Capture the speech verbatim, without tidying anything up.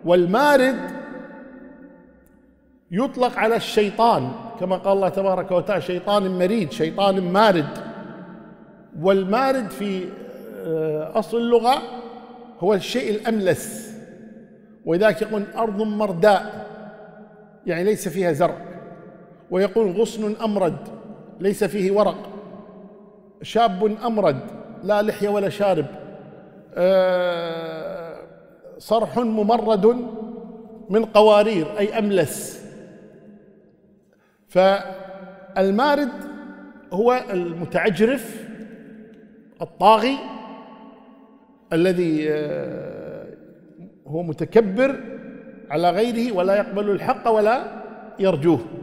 والمارد يطلق على الشيطان كما قال الله تبارك وتعالى شيطان مريد، شيطان مارد. والمارد في أصل اللغة هو الشيء الأملس، ولذلك يقول أرض مرداء يعني ليس فيها زرع، ويقول غصن أمرد ليس فيه ورق، شاب أمرد لا لحية ولا شارب، صرح ممرد من قوارير أي أملس. فالمارد هو المتعجرف الطاغي الذي هو متكبر على غيره ولا يقبل الحق ولا يرجوه.